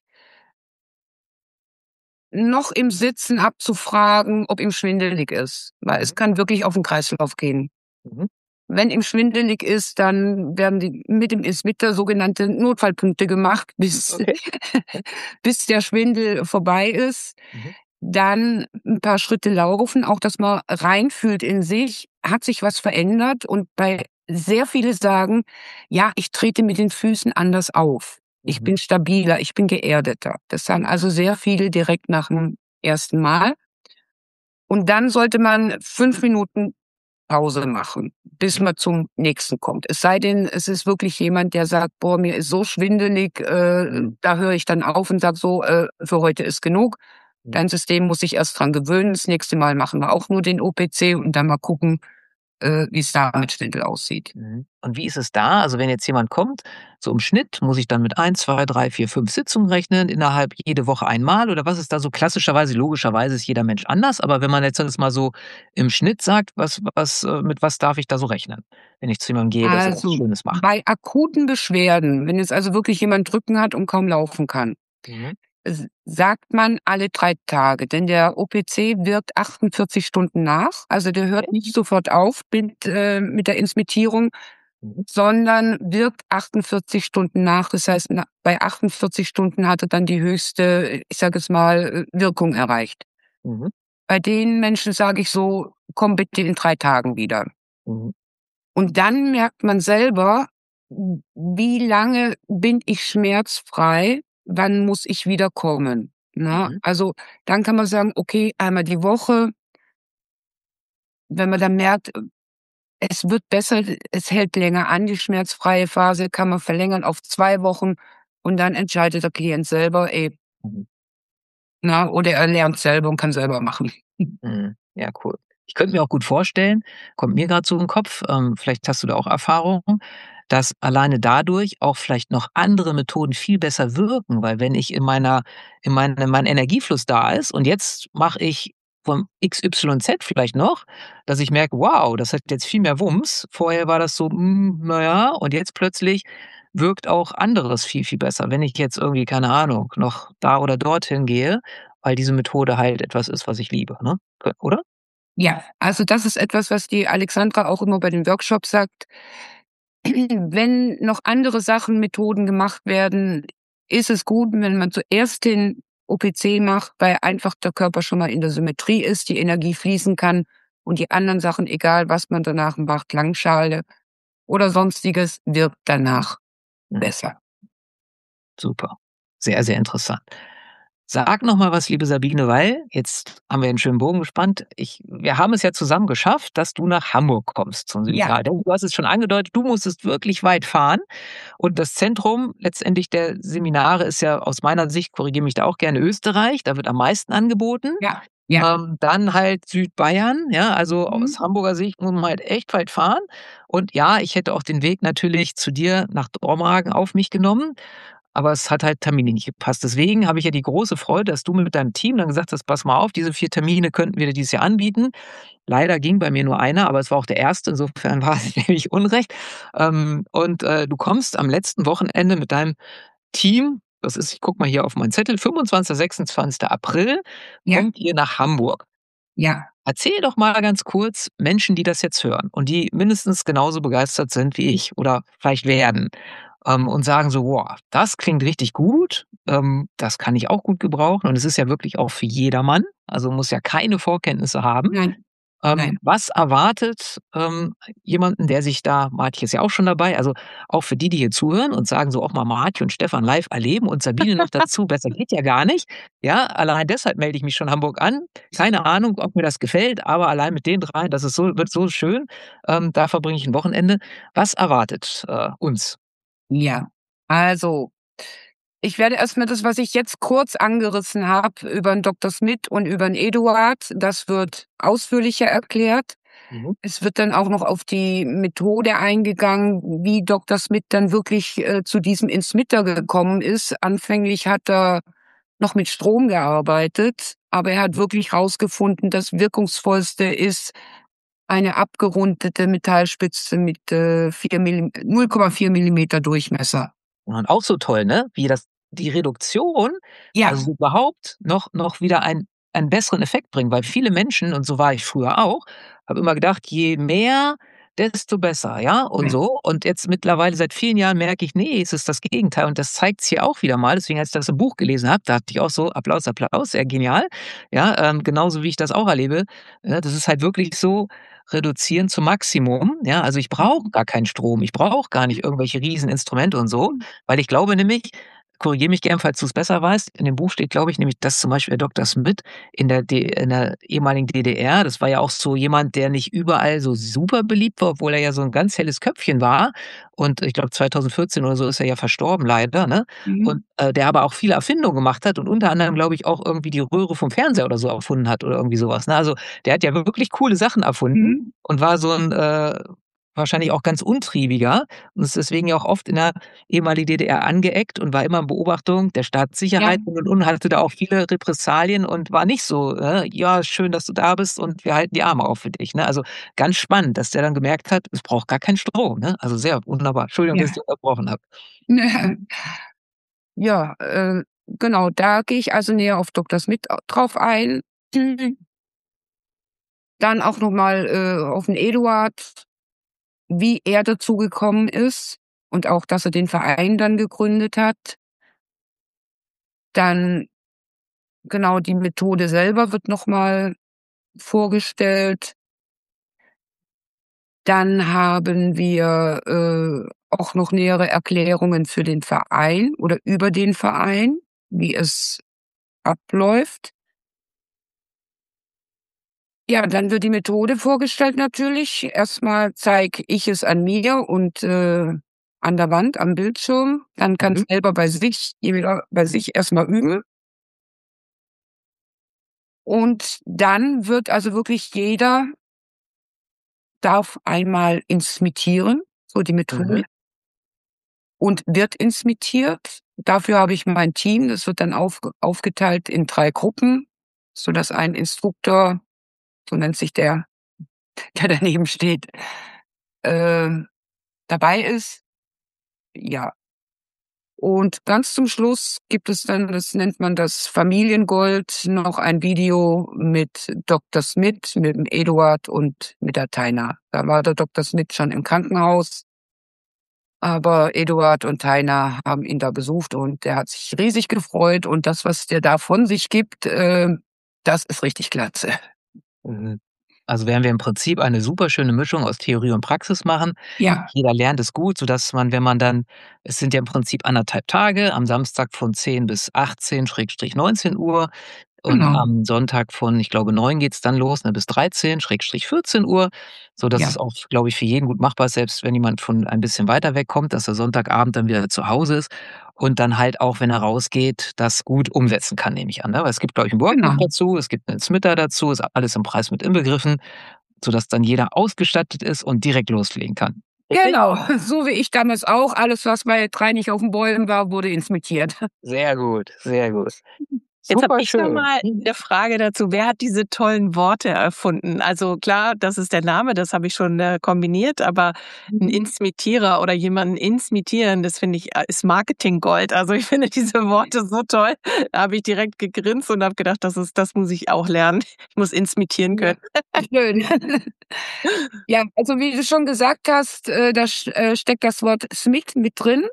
noch im Sitzen abzufragen, ob ihm schwindelig ist. Weil es kann wirklich auf den Kreislauf gehen. Mhm. Wenn ihm schwindelig ist, dann werden die mit dem Ismitter sogenannte Notfallpunkte gemacht, bis, Okay. bis der Schwindel vorbei ist. Mhm. Dann ein paar Schritte laufen, auch dass man reinfühlt in sich, hat sich was verändert. Und bei sehr viele sagen, ja, ich trete mit den Füßen anders auf. Ich Mhm. bin stabiler, ich bin geerdeter. Das sagen also sehr viele direkt nach dem ersten Mal. Und dann sollte man fünf Minuten Pause machen, bis man zum nächsten kommt. Es sei denn, es ist wirklich jemand, der sagt, boah, mir ist so schwindelig, äh, Mhm. da höre ich dann auf und sage so, äh, für heute ist genug. Mhm. Dein System muss sich erst dran gewöhnen. Das nächste Mal machen wir auch nur den O P C und dann mal gucken, äh, wie es da mit Schwindel aussieht. Mhm. Und wie ist es da? Also wenn jetzt jemand kommt, so im Schnitt, muss ich dann mit ein, zwei, drei, vier, fünf Sitzungen rechnen, innerhalb jede Woche einmal? Oder was ist da so klassischerweise? Logischerweise ist jeder Mensch anders, aber wenn man jetzt das mal so im Schnitt sagt, was, was, äh, mit was darf ich da so rechnen, wenn ich zu jemandem gehe, der so was Also Schönes macht? bei akuten Beschwerden, wenn jetzt also wirklich jemand Rücken hat und kaum laufen kann, Mhm. s- sagt man alle drei Tage, denn der O P C wirkt achtundvierzig Stunden nach. Also der hört Okay. nicht sofort auf mit, äh, mit der Instrumentierung, Mhm. sondern wirkt achtundvierzig Stunden nach. Das heißt, na, bei achtundvierzig Stunden hat er dann die höchste, ich sage es mal, äh, Wirkung erreicht. Mhm. Bei den Menschen sage ich so, komm bitte in drei Tagen wieder. Mhm. Und dann merkt man selber, wie lange bin ich schmerzfrei, wann muss ich wieder kommen. Ne? Mhm. Also dann kann man sagen, okay, einmal die Woche, wenn man dann merkt, es wird besser, es hält länger an, die schmerzfreie Phase kann man verlängern auf zwei Wochen und dann entscheidet der Klient selber, ey, Mhm. na, oder er lernt selber und kann selber machen. Mhm. Ja, cool. Ich könnte mir auch gut vorstellen, kommt mir gerade so im Kopf, ähm, vielleicht hast du da auch Erfahrung, dass alleine dadurch auch vielleicht noch andere Methoden viel besser wirken, weil wenn ich in meiner in meine mein Energiefluss da ist und jetzt mache ich vom X Y Z vielleicht noch, dass ich merke: „Wow, das hat jetzt viel mehr Wumms.“ Vorher war das so: „Hm, na ja“, und jetzt plötzlich wirkt auch anderes viel, viel besser, wenn ich jetzt irgendwie, keine Ahnung, noch da oder dorthin gehe, weil diese Methode halt etwas ist, was ich liebe, ne? K oder? Ja, also das ist etwas, was die Alexandra auch immer bei den Workshops sagt. Wenn noch andere Sachen, Methoden gemacht werden, ist es gut, wenn man zuerst den O P C macht, weil einfach der Körper schon mal in der Symmetrie ist, die Energie fließen kann und die anderen Sachen, egal was man danach macht, Klangschale oder Sonstiges, wirkt danach Mhm. besser. Super. Sehr, sehr interessant. Sag noch mal was, liebe Sabine, weil jetzt haben wir einen schönen Bogen gespannt. Ich wir haben es ja zusammen geschafft, dass du nach Hamburg kommst zum Ja. Seminar. Denn du hast es schon angedeutet, du musstest wirklich weit fahren. Und das Zentrum letztendlich der Seminare ist ja aus meiner Sicht, korrigiere mich da auch gerne, Österreich. Da wird am meisten angeboten. Ja, ja. Ähm, dann halt Südbayern, ja, also Mhm. aus Hamburger Sicht muss man halt echt weit fahren. Und ja, ich hätte auch den Weg natürlich zu dir nach Dormagen auf mich genommen, aber es hat halt Termine nicht gepasst. Deswegen habe ich ja die große Freude, dass du mit deinem Team dann gesagt hast: „Pass mal auf, diese vier Termine könnten wir dir dieses Jahr anbieten." Leider ging bei mir nur einer, aber es war auch der erste, insofern war es nämlich Unrecht. Ähm, und, äh, du kommst am letzten Wochenende mit deinem Team, das ist, ich gucke mal hier auf meinen Zettel, fünfundzwanzigster, sechsundzwanzigster April Ja. kommt ihr nach Hamburg. Ja. Erzähl doch mal ganz kurz Menschen, die das jetzt hören und die mindestens genauso begeistert sind wie ich oder vielleicht werden, ähm, und sagen so: „Boah, das klingt richtig gut, ähm, das kann ich auch gut gebrauchen." Und es ist ja wirklich auch für jedermann, also muss ja keine Vorkenntnisse haben. Nein. Ähm, Nein. was erwartet, ähm, jemanden, der sich da, Martje ist ja auch schon dabei, also auch für die, die hier zuhören und sagen so: „Auch mal Martje und Stefan live erleben und Sabine noch dazu, besser geht ja gar nicht." Ja, allein deshalb melde ich mich schon Hamburg an. Keine Ahnung, ob mir das gefällt, aber allein mit den dreien, das ist so wird so schön. Ähm, da verbringe ich 'n Wochenende. Was erwartet, äh, uns? Ja, also, ich werde erst mal das, was ich jetzt kurz angerissen habe über 'n Doktor Smith und über 'n Eduard, das wird ausführlicher erklärt. Mhm. Es wird dann auch noch auf die Methode eingegangen, wie Doktor Smith dann wirklich, äh, zu diesem In-Smitter gekommen ist. Anfänglich hat er noch mit Strom gearbeitet, aber er hat wirklich rausgefunden, das Wirkungsvollste ist eine abgerundete Metallspitze mit, äh, vier Millim null Komma vier Millimeter Durchmesser. Und auch so toll, ne, wie das die Reduktion, Ja. also überhaupt noch noch wieder einen einen besseren Effekt bringt, weil viele Menschen, und so war ich früher auch, habe immer gedacht, je mehr, desto besser, ja, und Ja. so. Und jetzt mittlerweile seit vielen Jahren merke ich, ne, es ist das Gegenteil und das zeigt's hier auch wieder mal. Deswegen, als ich das im Buch gelesen habe, dachte ich auch so: „Applaus, Applaus, sehr genial." Ja, ähm, genauso wie ich das auch erlebe. Ne, das ist halt wirklich so, reduzieren zum Maximum, ja? Also, ich brauche gar keinen Strom, ich brauche gar nicht irgendwelche Rieseninstrumente und so, weil ich glaube nämlich, korrigiere mich gern, falls du's besser weißt, in dem Buch steht, glaube ich, nämlich, dass zum Beispiel der Doktor Smith in der D in der ehemaligen D D R, das war ja auch so jemand, der nicht überall so super beliebt war, obwohl er ja so 'n ganz helles Köpfchen war. Und ich glaube, zweitausendvierzehn oder so ist er ja verstorben leider, ne? Und, Mhm. äh, der aber auch viele Erfindungen gemacht hat und unter anderem, glaube ich, auch irgendwie die Röhre vom Fernseher oder so erfunden hat oder irgendwie so was, ne? Also, der hat ja wirklich coole Sachen erfunden Mhm. und war so 'n, äh, wahrscheinlich auch ganz untriebiger und ist deswegen ja auch oft in der ehemaligen D D R angeeckt und war immer in Beobachtung der Ja. Staatssicherheit und und und, hatte da auch viele Repressalien und war nicht so, äh: „Ja, schön, dass du da bist und wir halten die Arme auf für dich", ne? Also, ganz spannend, dass der dann gemerkt hat, es braucht gar keinen Strom, ne? Also, sehr wunderbar. Entschuldigung, dass ich Ja. dich unterbrochen habe. Ja, äh, genau, da gehe ich also näher auf Doktor Smith a drauf ein. Dann auch noch mal, äh, auf 'n Eduard, wie er dazu gekommen ist und auch, dass er den Verein dann gegründet hat. Dann genau, die Methode selber wird noch mal vorgestellt. Dann haben wir, äh, auch noch nähere Erklärungen für den Verein oder über den Verein, wie es abläuft. Ja, dann wird die Methode vorgestellt natürlich. Erst mal zeige ich es an mir und, äh, an der Wand am Bildschirm. Dann kann's Mhm. selber bei sich jeder bei sich erst mal üben. Und dann wird also wirklich jeder darf einmal insmittieren, so die Mhm. Methode und wird insmittiert. Dafür habe ich mein Team, das wird dann aufge aufgeteilt in drei Gruppen, sodass ein Instruktor, so nennt sich der, der daneben steht, ähm, dabei ist. Ja, Und ganz zum Schluss gibt es dann, das nennt man das Familiengold, noch ein Video mit Doktor Smith, mit dem Eduard und mit der Taina. Da war der Doktor Smith schon im Krankenhaus, aber Eduard und Taina haben ihn da besucht und der hat sich riesig gefreut. Und das, was der da von sich gibt, äh, das ist richtig klasse. Mhm. Also werden wir im Prinzip eine super schöne Mischung aus Theorie und Praxis machen. Ja, Jeder lernt es gut, sodass man, wenn man dann, es sind ja im Prinzip anderthalb Tage, am Samstag von zehn bis achtzehn, Schrägstrich neunzehn Uhr und genau. am Sonntag von, ich glaube, neun geht's dann los, ne, bis dreizehn, Schrägstrich vierzehn Uhr, sodass Ja. es auch, glaube ich, für jeden gut machbar ist, selbst wenn jemand von ein bisschen weiter weg kommt, dass er Sonntagabend dann wieder zu Hause ist und dann halt auch, wenn er rausgeht, das gut umsetzen kann, nehme ich an. Ne? Weil es gibt, glaube ich, ein Workbook Genau. dazu, es gibt einen Smitter dazu, ist alles im Preis mit inbegriffen, sodass dann jeder ausgestattet ist und direkt loslegen kann. Genau, so wie ich damals auch. Alles, was bei drei nicht auf den Bäumen war, wurde inspiziert. Sehr gut, sehr gut. Jetzt habe Super ich noch schön. mal eine Frage dazu. Wer hat diese tollen Worte erfunden? Also klar, das ist der Name, das habe ich schon äh, kombiniert, aber ein Insmitierer oder jemanden insmitieren, das finde ich, äh, ist Marketinggold. Also ich finde diese Worte so toll. Da habe ich direkt gegrinst und habe gedacht, das ist, das muss ich auch lernen. Ich muss insmitieren können. Schön. Ja, also wie du schon gesagt hast, äh, da sch- äh, steckt das Wort Smith mit drin.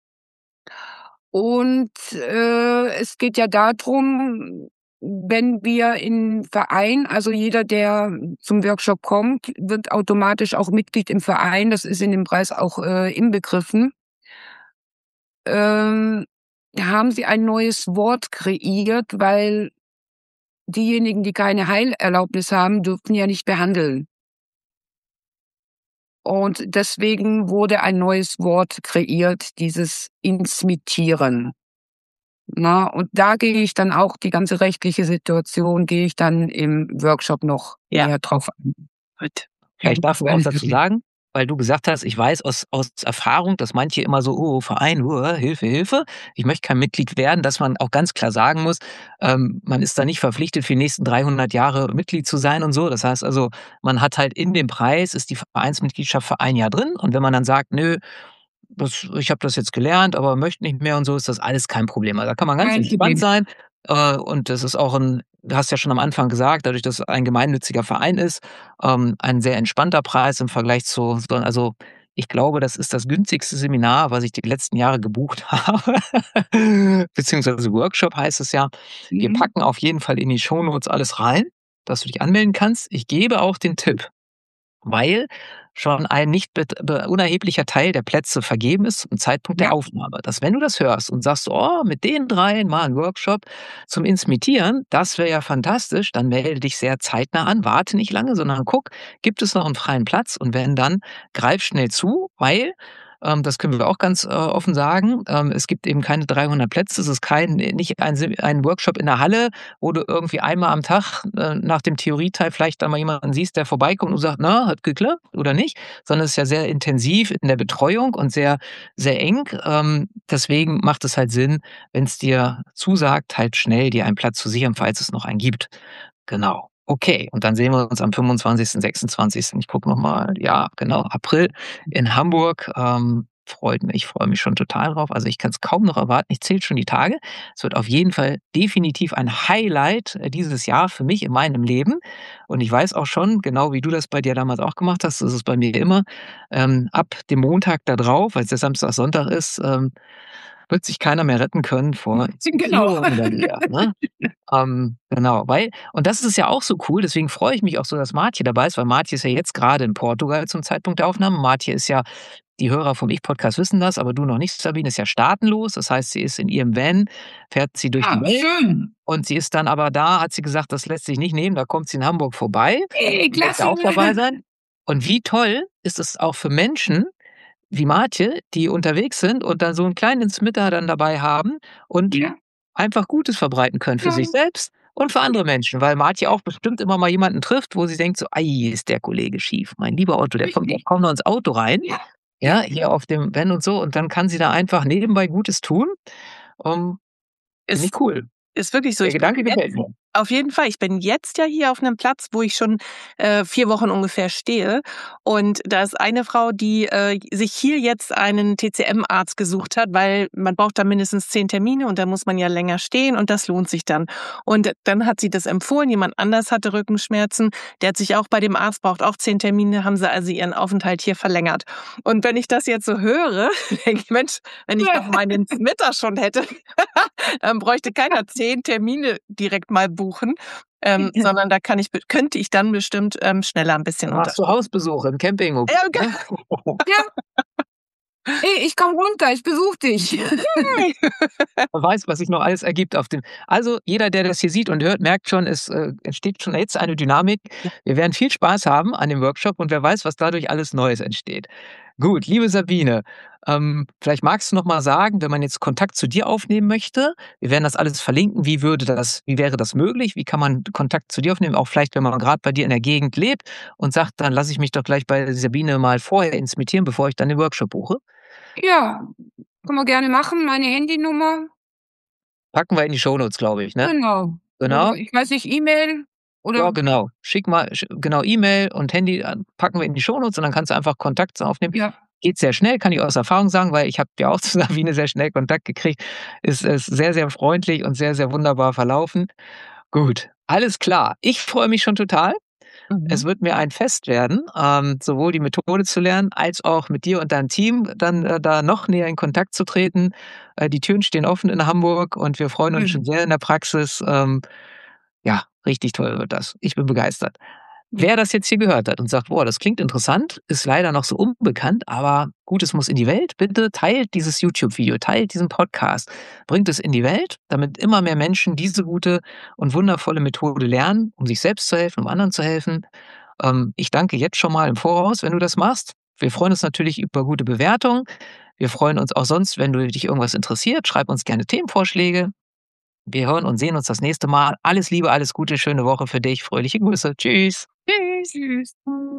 Und äh, es geht ja darum, wenn wir im Verein, also jeder, der zum Workshop kommt, wird automatisch auch Mitglied im Verein. Das ist in dem Preis auch äh, inbegriffen. Ähm, da haben sie ein neues Wort kreiert, weil diejenigen, die keine Heilerlaubnis haben, dürfen ja nicht behandeln. Und deswegen wurde ein neues Wort kreiert, dieses Insmitieren. Na, und da gehe ich dann auch, die ganze rechtliche Situation, gehe ich dann im Workshop noch Ja. näher drauf ein. Gut. Ja, ich darf auch was dazu sagen, weil du gesagt hast, ich weiß aus, aus Erfahrung, dass manche immer so, oh, Verein, oh, Hilfe, Hilfe. Ich möchte kein Mitglied werden, dass man auch ganz klar sagen muss, ähm, man ist da nicht verpflichtet, für die nächsten dreihundert Jahre Mitglied zu sein und so. Das heißt also, man hat halt in dem Preis, ist die Vereinsmitgliedschaft für ein Jahr drin. Und wenn man dann sagt, nö, das, ich habe das jetzt gelernt, aber möchte nicht mehr und so, ist das alles kein Problem. Also da kann man ganz Kein entspannt Problem. sein. Äh, und das ist auch ein, du hast ja schon am Anfang gesagt, dadurch, dass es ein gemeinnütziger Verein ist, ähm, ein sehr entspannter Preis im Vergleich zu, so- also ich glaube, das ist das günstigste Seminar, was ich die letzten Jahre gebucht habe. Beziehungsweise Workshop heißt es ja. Wir Mhm. packen auf jeden Fall in die Shownotes alles rein, dass du dich anmelden kannst. Ich gebe auch den Tipp, weil schon ein nicht be- be- unerheblicher Teil der Plätze vergeben ist zum Zeitpunkt der Ja. Aufnahme. Dass wenn du das hörst und sagst, oh, mit den dreien mal ein Workshop zum Insmitieren, das wäre ja fantastisch, dann melde dich sehr zeitnah an, warte nicht lange, sondern guck, gibt es noch einen freien Platz und wenn dann, greif schnell zu, weil ähm, das können wir auch ganz äh, offen sagen. Ähm, es gibt eben keine dreihundert Plätze. Es ist kein, nicht ein, Sem- ein Workshop in der Halle, wo du irgendwie einmal am Tag äh, nach dem Theorieteil vielleicht dann mal jemanden siehst, der vorbeikommt und sagt, na, hat geklappt oder nicht, sondern es ist ja sehr intensiv in der Betreuung und sehr, sehr eng. Ähm, deswegen macht es halt Sinn, wenn es dir zusagt, halt schnell dir einen Platz zu sichern, falls es noch einen gibt. Genau. Okay, und dann sehen wir uns am fünfundzwanzigsten, sechsundzwanzigsten Ich gucke nochmal, ja, genau, April in Hamburg. Ähm, freut mich, ich freue mich schon total drauf. Also ich kann es kaum noch erwarten. Ich zähle schon die Tage. Es wird auf jeden Fall definitiv ein Highlight äh, dieses Jahr für mich in meinem Leben. Und ich weiß auch schon, genau wie du das bei dir damals auch gemacht hast, das ist es bei mir immer, ähm, ab dem Montag da drauf, weil es der Samstag, Sonntag ist, ähm, wird sich keiner mehr retten können vor Genau. Inszenierungen dann wieder, ne? Ähm, genau, weil, und das ist ja auch so cool, deswegen freue ich mich auch so, dass Martje dabei ist, weil Martje ist ja jetzt gerade in Portugal zum Zeitpunkt der Aufnahme. Martje ist ja, die Hörer vom Ich-Podcast wissen das, aber du noch nicht, Sabine, ist ja staatenlos. Das heißt, sie ist in ihrem Van, fährt sie durch Ah, die Welt schön. und sie ist dann aber da, hat sie gesagt, das lässt sich nicht nehmen, da kommt sie in Hamburg vorbei. Hey, Du wirst klasse. ja auch dabei sein. Und wie toll ist es auch für Menschen wie Martje, die unterwegs sind und dann so einen kleinen Smitter dann dabei haben und Ja. einfach Gutes verbreiten können für Ja. sich selbst und für andere Menschen, weil Martje auch bestimmt immer mal jemanden trifft, wo sie denkt so, ei, ist der Kollege schief. Mein lieber Otto, der kommt doch kaum noch ins Auto rein. Ja. Ja, hier auf dem Van und so. Und dann kann sie da einfach nebenbei Gutes tun. Um, Finde Ist, ich cool. ist wirklich so. Der Ich bin Gedanke jetzt gefällt mir. Auf jeden Fall. Ich bin jetzt ja hier auf einem Platz, wo ich schon äh, vier Wochen ungefähr stehe. Und da ist eine Frau, die äh, sich hier jetzt einen T C M-Arzt gesucht hat, weil man braucht da mindestens zehn Termine und da muss man ja länger stehen und das lohnt sich dann. Und dann hat sie das empfohlen. Jemand anders hatte Rückenschmerzen. Der hat sich auch bei dem Arzt, braucht auch zehn Termine, haben sie also ihren Aufenthalt hier verlängert. Und wenn ich das jetzt so höre, denke ich, Mensch, wenn ich doch meinen Mittag schon hätte, dann bräuchte keiner zehn Termine direkt mal buchen, ähm, sondern da kann ich, könnte ich dann bestimmt ähm, schneller ein bisschen unter. Machst du Hausbesuche im Camping? Ja, okay. Ja. Hey, ich komm runter, ich besuche dich. Man weiß, was sich noch alles ergibt auf dem. Also jeder, der das hier sieht und hört, merkt schon, es äh, entsteht schon jetzt eine Dynamik. Wir werden viel Spaß haben an dem Workshop und wer weiß, was dadurch alles Neues entsteht. Gut, liebe Sabine, ähm, vielleicht magst du noch mal sagen, wenn man jetzt Kontakt zu dir aufnehmen möchte, wir werden das alles verlinken, wie würde das, wie wäre das möglich? Wie kann man Kontakt zu dir aufnehmen? Auch vielleicht, wenn man gerade bei dir in der Gegend lebt und sagt, dann lasse ich mich doch gleich bei Sabine mal vorher inspirieren, bevor ich dann den Workshop buche. Ja, können wir gerne machen. Meine Handynummer. Packen wir in die Shownotes, glaube ich, ne? Genau. Genau. Oder, ich weiß nicht, E-Mail oder. Ja, genau. Schick mal, sch- genau, E-Mail und Handy äh, packen wir in die Shownotes und dann kannst du einfach Kontakt aufnehmen. Ja. Geht sehr schnell, kann ich aus Erfahrung sagen, weil ich habe ja auch zu Sabine sehr schnell Kontakt gekriegt. Ist es sehr, sehr freundlich und sehr, sehr wunderbar verlaufen. Gut, alles klar. Ich freue mich schon total. Mhm. Es wird mir ein Fest werden, ähm, sowohl die Methode zu lernen, als auch mit dir und deinem Team dann äh, da noch näher in Kontakt zu treten. Äh, die Türen stehen offen in Hamburg und wir freuen uns Mhm. schon sehr in der Praxis. Ähm, ja, richtig toll wird das. Ich bin begeistert. Wer das jetzt hier gehört hat und sagt, boah, das klingt interessant, ist leider noch so unbekannt, aber gut, es muss in die Welt. Bitte teilt dieses YouTube-Video, teilt diesen Podcast, bringt es in die Welt, damit immer mehr Menschen diese gute und wundervolle Methode lernen, um sich selbst zu helfen, um anderen zu helfen. Ähm, ich danke jetzt schon mal im Voraus, wenn du das machst. Wir freuen uns natürlich über gute Bewertungen. Wir freuen uns auch sonst, wenn du dich irgendwas interessiert. Schreib uns gerne Themenvorschläge. Wir hören und sehen uns das nächste Mal. Alles Liebe, alles Gute, schöne Woche für dich. Fröhliche Grüße. Tschüss. Tschüss. Tschüss.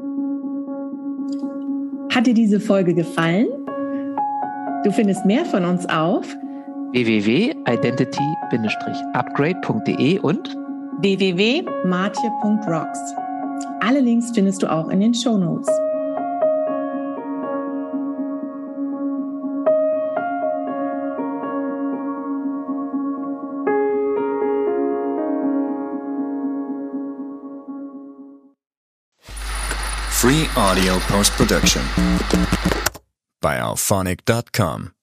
Hat dir diese Folge gefallen? Du findest mehr von uns auf w w w punkt identity dash upgrade punkt d e und w w w punkt martje punkt rocks. Alle Links findest du auch in den Shownotes. Free audio post production by alphonic dot com.